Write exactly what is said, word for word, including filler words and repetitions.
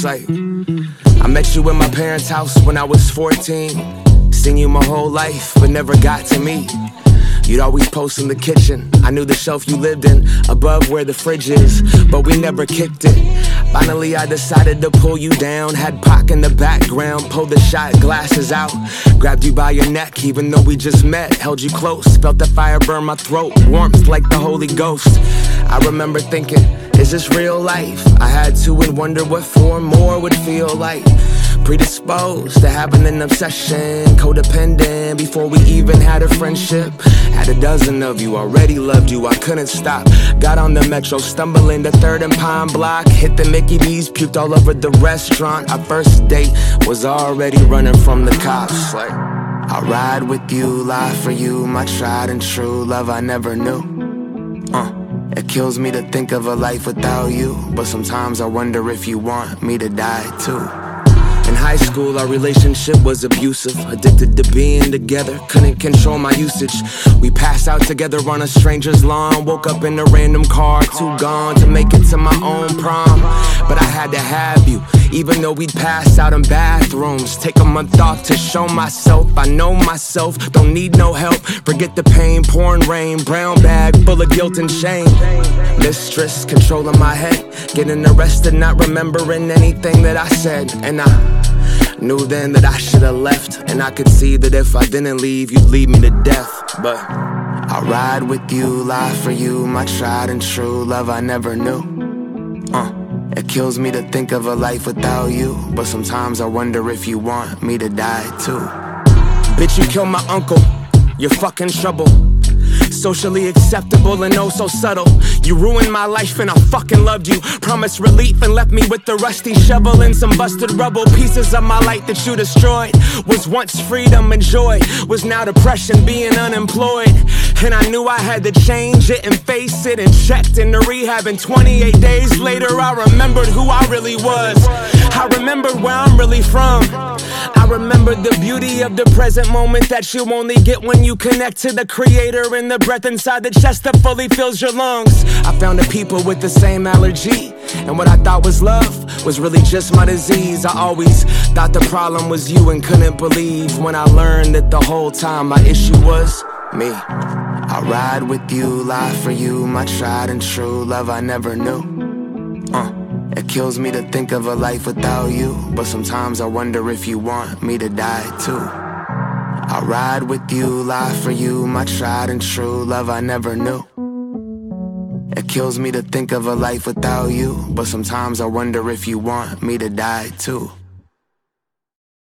like, I met you in my parents' house when I was fourteen. Seen you my whole life, but never got to meet. You'd always post in the kitchen. I knew the shelf you lived in, above where the fridge is, but we never kicked it. Finally I decided to pull you down. Had Pac in the background, pulled the shot glasses out. Grabbed you by your neck, even though we just met. Held you close, felt the fire burn my throat. Warmth like the Holy Ghost. I remember thinking, is this real life? I had to and wonder what four more would feel like. Predisposed to having an obsession, codependent before we even had a friendship. Had a dozen of you, already loved you, I couldn't stop. Got on the metro, stumbling to Third and Pine Block. Hit the Mickey D's, puked all over the restaurant. Our first date was already running from the cops. Like, I'll ride with you, lie for you, my tried and true love I never knew. uh. It kills me to think of a life without you, but sometimes I wonder if you want me to die too. In high school, our relationship was abusive. Addicted to being together, couldn't control my usage. We passed out together on a stranger's lawn. Woke up in a random car, too gone to make it to my own prom. But I had to have you, even though we'd pass out in bathrooms. Take a month off to show myself, I know myself, don't need no help. Forget the pain, pouring rain, brown bag full of guilt and shame. Mistress controlling my head, getting arrested, not remembering anything that I said. And I knew then that I should've left, and I could see that if I didn't leave, you'd lead me to death. But I'll ride with you, lie for you, my tried and true love I never knew. uh, It kills me to think of a life without you, but sometimes I wonder if you want me to die too. Bitch, you killed my uncle, you're fucking trouble. Socially acceptable and oh so subtle. You ruined my life and I fucking loved you. Promised relief and left me with the rusty shovel and some busted rubble. Pieces of my life that you destroyed. Was once freedom and joy, was now depression, being unemployed. And I knew I had to change it and face it, and checked into rehab, and twenty-eight days later I remembered who I really was. I remembered where I'm really from. I remembered the beauty of the present moment that you only get when you connect to the creator, and the breath inside the chest that fully fills your lungs. I found the people with the same allergy, and what I thought was love was really just my disease. I always thought the problem was you and couldn't believe when I learned that the whole time my issue was me. I'll ride with you, lie for you, my tried and true love I never knew. uh. It kills me to think of a life without you, but sometimes I wonder if you want me to die too. I'll ride with you, lie for you, my tried and true love I never knew. It kills me to think of a life without you, but sometimes I wonder if you want me to die too.